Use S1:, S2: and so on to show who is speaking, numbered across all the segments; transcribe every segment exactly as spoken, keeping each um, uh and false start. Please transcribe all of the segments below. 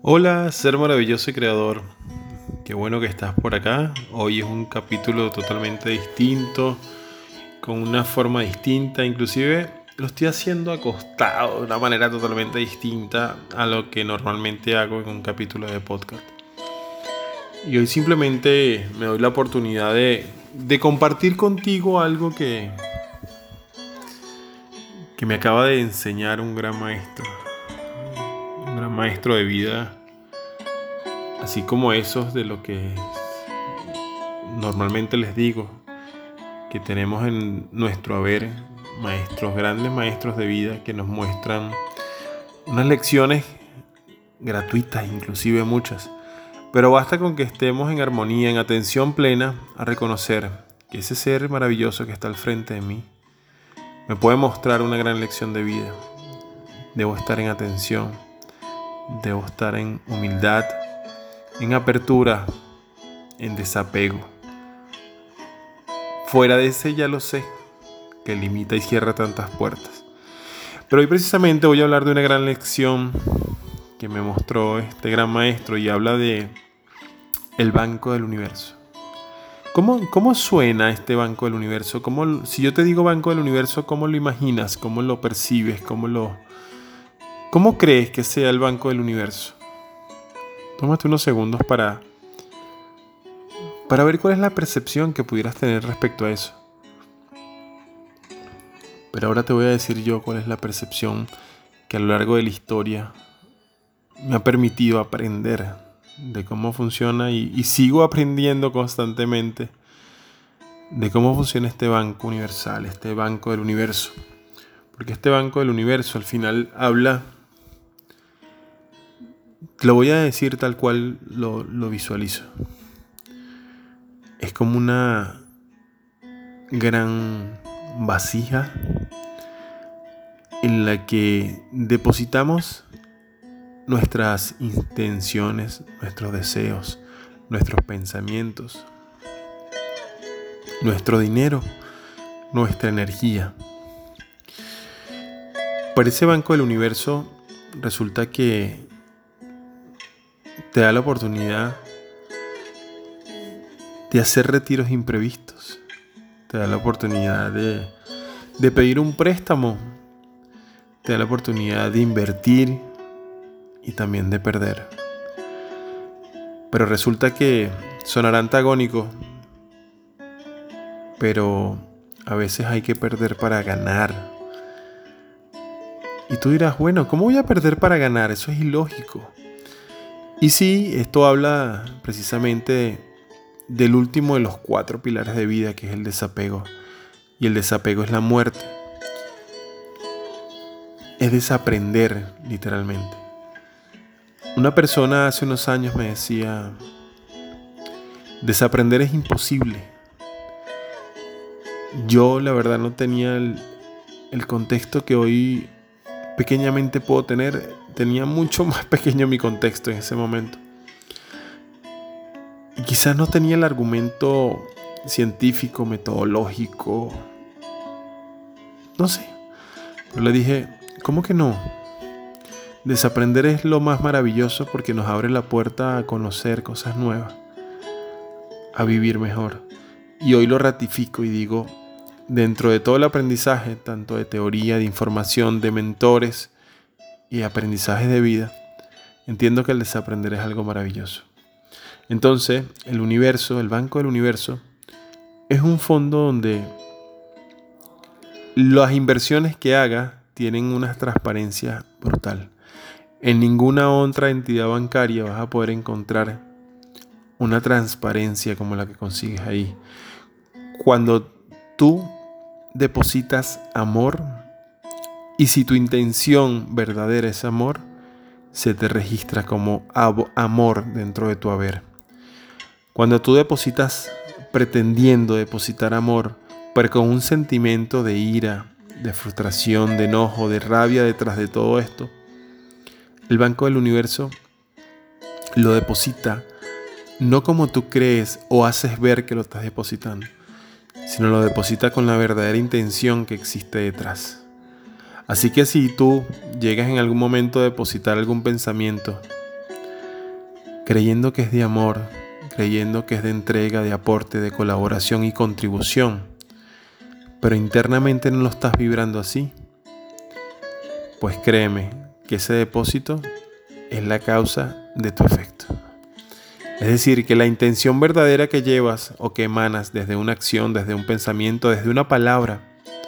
S1: Hola, ser maravilloso y creador. Qué bueno que estás por acá. Hoy es un capítulo totalmente distinto, con una forma distinta. Inclusive lo estoy haciendo acostado de una manera totalmente distinta a lo que normalmente hago en un capítulo de podcast. Y hoy simplemente me doy la oportunidad de, de compartir contigo algo que, que me acaba de enseñar un gran maestro. Un gran maestro de vida. Así como esos de lo que normalmente les digo, que tenemos en nuestro haber maestros, grandes maestros de vida que nos muestran unas lecciones gratuitas, inclusive muchas. Pero basta con que estemos en armonía, en atención plena, a reconocer que ese ser maravilloso que está al frente de mí me puede mostrar una gran lección de vida. Debo estar en atención, debo estar en humildad, en apertura, en desapego. Fuera de ese ya lo sé, que limita y cierra tantas puertas. Pero hoy precisamente voy a hablar de una gran lección que me mostró este gran maestro y habla de el Banco del Universo. ¿Cómo, cómo suena este Banco del Universo? ¿Cómo, si yo te digo Banco del Universo, ¿cómo lo imaginas? ¿Cómo lo percibes? ¿Cómo, lo, ¿Cómo crees que sea el Banco del Universo? Tómate unos segundos para, para ver cuál es la percepción que pudieras tener respecto a eso. Pero ahora te voy a decir yo cuál es la percepción que a lo largo de la historia me ha permitido aprender de cómo funciona y, y sigo aprendiendo constantemente de cómo funciona este banco universal, este banco del universo. Porque este banco del universo al final habla, te lo voy a decir tal cual lo, lo visualizo. Es como una gran vasija en la que depositamos nuestras intenciones, nuestros deseos, nuestros pensamientos, nuestro dinero, nuestra energía. Para ese banco del universo resulta que te da la oportunidad de hacer retiros imprevistos, te da la oportunidad de, de pedir un préstamo, te da la oportunidad de invertir y también de perder. Pero resulta que sonará antagónico, pero a veces hay que perder para ganar. Y tú dirás, bueno, ¿cómo voy a perder para ganar? Eso es ilógico. Y sí, esto habla precisamente del último de los cuatro pilares de vida, que es el desapego. Y el desapego es la muerte. Es desaprender, literalmente. Una persona hace unos años me decía, desaprender es imposible. Yo la verdad no tenía el, el contexto que hoy pequeñamente puedo tener. Tenía mucho más pequeño mi contexto en ese momento. Y quizás no tenía el argumento científico, metodológico. No sé. Pero le dije, ¿cómo que no? Desaprender es lo más maravilloso porque nos abre la puerta a conocer cosas nuevas, a vivir mejor. Y hoy lo ratifico y digo, dentro de todo el aprendizaje, tanto de teoría, de información, de mentores y aprendizajes de vida, entiendo que el desaprender es algo maravilloso. Entonces, el universo, el Banco del Universo, es un fondo donde las inversiones que haga tienen una transparencia brutal. En ninguna otra entidad bancaria vas a poder encontrar una transparencia como la que consigues ahí. Cuando tú depositas amor, y si tu intención verdadera es amor, se te registra como amor dentro de tu haber. Cuando tú depositas pretendiendo depositar amor, pero con un sentimiento de ira, de frustración, de enojo, de rabia detrás de todo esto, el Banco del Universo lo deposita no como tú crees o haces ver que lo estás depositando, sino lo deposita con la verdadera intención que existe detrás. Así que si tú llegas en algún momento a depositar algún pensamiento creyendo que es de amor, creyendo que es de entrega, de aporte, de colaboración y contribución, pero internamente no lo estás vibrando así, pues créeme que ese depósito es la causa de tu efecto. Es decir, que la intención verdadera que llevas o que emanas desde una acción, desde un pensamiento, desde una palabra,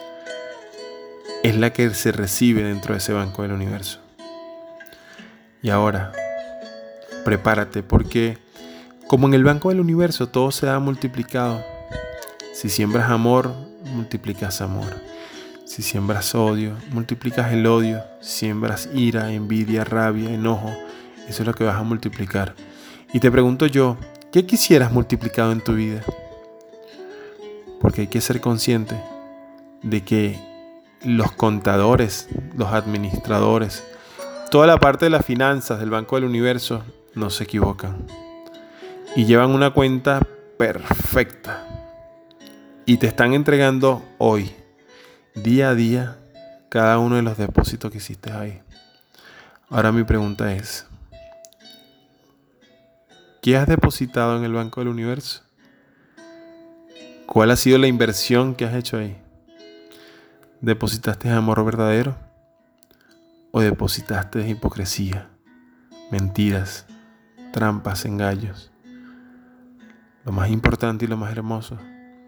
S1: es la que se recibe dentro de ese banco del universo. Y ahora, prepárate, porque como en el banco del universo todo se da multiplicado. Si siembras amor, multiplicas amor. Si siembras odio, multiplicas el odio. Si siembras ira, envidia, rabia, enojo, eso es lo que vas a multiplicar. Y te pregunto yo, ¿qué quisieras multiplicado en tu vida? Porque hay que ser consciente de que los contadores, los administradores, toda la parte de las finanzas del banco del universo no se equivocan. Y llevan una cuenta perfecta. Y te están entregando hoy, día a día, cada uno de los depósitos que hiciste ahí. Ahora mi pregunta es, ¿qué has depositado en el banco del universo? ¿Cuál ha sido la inversión que has hecho ahí? ¿Depositaste amor verdadero? ¿O depositaste hipocresía, mentiras, trampas, engaños? Lo más importante y lo más hermoso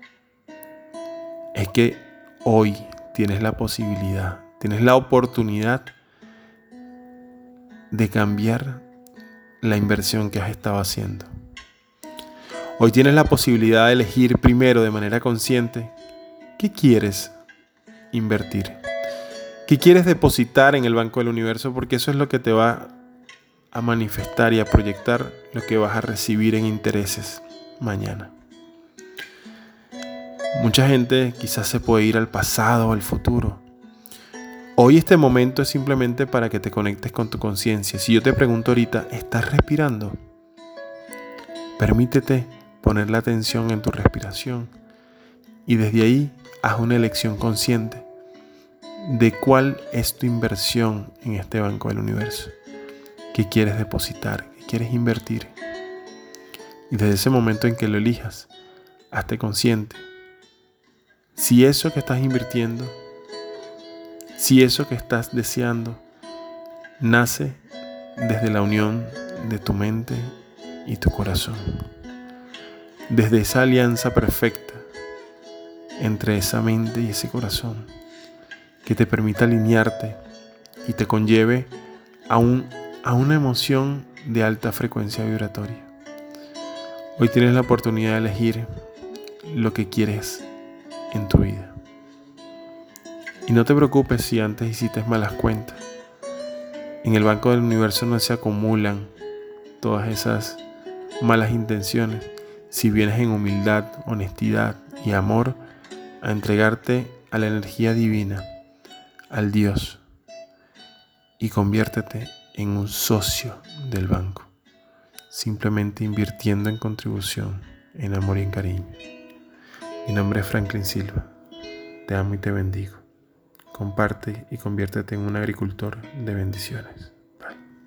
S1: es que hoy tienes la posibilidad, tienes la oportunidad de cambiar la inversión que has estado haciendo. Hoy tienes la posibilidad de elegir primero de manera consciente qué quieres invertir, qué quieres depositar en el banco del universo, porque eso es lo que te va a manifestar y a proyectar lo que vas a recibir en intereses mañana. Mucha gente quizás se puede ir al pasado o al futuro. Hoy este momento es simplemente para que te conectes con tu conciencia. Si yo te pregunto ahorita, ¿estás respirando? Permítete poner la atención en tu respiración y desde ahí haz una elección consciente de cuál es tu inversión en este banco del universo. ¿Qué quieres depositar? ¿Qué quieres invertir? Y desde ese momento en que lo elijas, hazte consciente. Si eso que estás invirtiendo, si eso que estás deseando, nace desde la unión de tu mente y tu corazón. Desde esa alianza perfecta entre esa mente y ese corazón que te permita alinearte y te conlleve a, un, a una emoción de alta frecuencia vibratoria. Hoy tienes la oportunidad de elegir lo que quieres en tu vida. Y no te preocupes si antes hiciste malas cuentas. En el banco del universo no se acumulan todas esas malas intenciones. Si vienes en humildad, honestidad y amor a entregarte a la energía divina, al Dios, y conviértete en un socio del banco, simplemente invirtiendo en contribución, en amor y en cariño. Mi nombre es Franklin Silva. Te amo y te bendigo. Comparte y conviértete en un agricultor de bendiciones.